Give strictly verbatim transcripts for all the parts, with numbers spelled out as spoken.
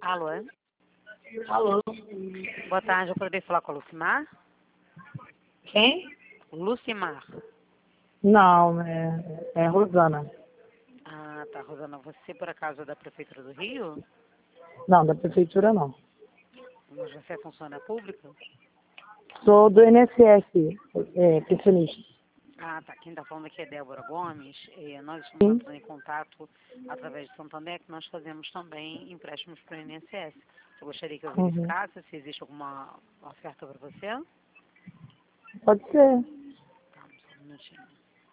Alô? Alô? Boa tarde, eu poderia falar com a Lucimar? Quem? Lucimar. Não, é, é Rosana. Ah, tá, Rosana. Você, por acaso, é da Prefeitura do Rio? Não, da prefeitura não. Mas você é funcionária pública? Sou do I N S S, é, pensionista. Ah, tá. Quem está falando aqui é Débora Gomes. E nós estamos Sim. entrando em contato através de Santander, que nós fazemos também empréstimos para o I N S S. Eu gostaria que eu Uhum. verificasse se existe alguma oferta para você. Pode ser. Tá, só um minutinho.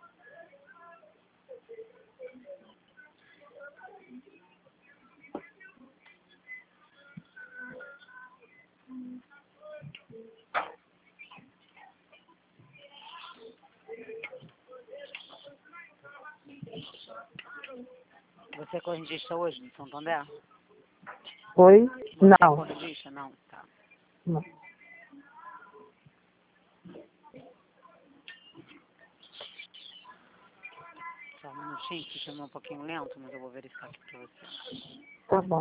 Você é correntista hoje do Santander? Oi? Você é Não. correntista? Não, tá. Não. Só um minutinho, que chama um pouquinho lento, mas eu vou verificar aqui para você. Tá bom.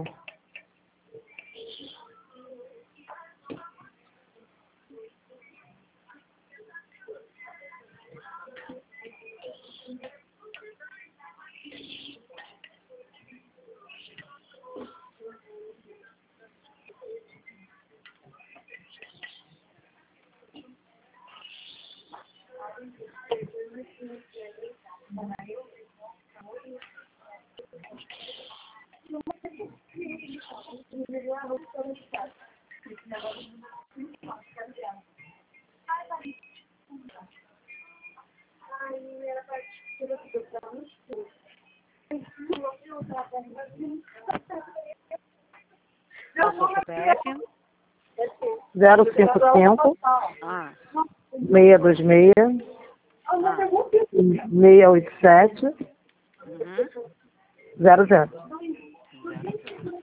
Qual o seu C P F? zero cinco cinco, Ah, seis dois seis, ah, seis oito sete, uhum, zero zero. zero, zero.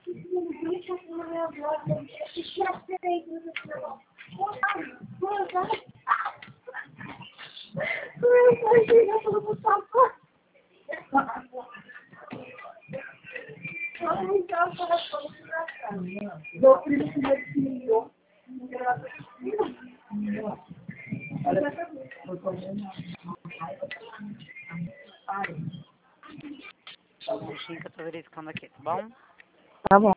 Só um minutinho que eu tô verificando aqui, tá bom? Tá bom.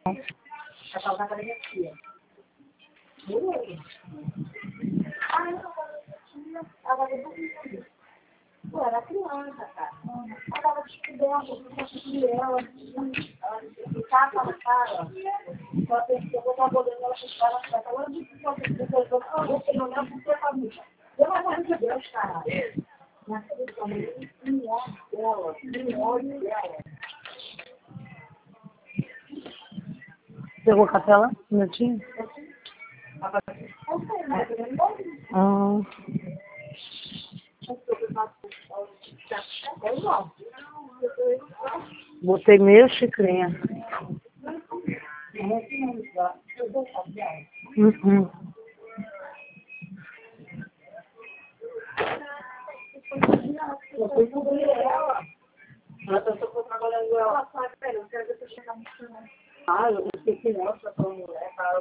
Pegou o café lá? Um minutinho? Ah. Botei meia xicrinha. Uhum. Ah, eu esqueci não, só pra mulher, tá?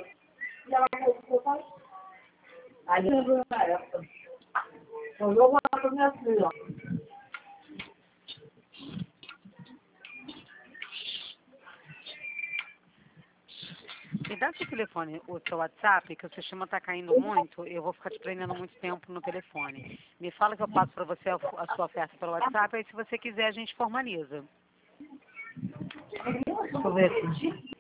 Aí eu vou na época. Eu vou lá pra minha filha. Me dá seu telefone, o seu WhatsApp, que o sistema tá caindo muito, eu vou ficar te prendendo muito tempo no telefone. Me fala que eu passo para você a, a sua oferta pelo WhatsApp, aí se você quiser a gente formaliza. Deixa eu ver aqui.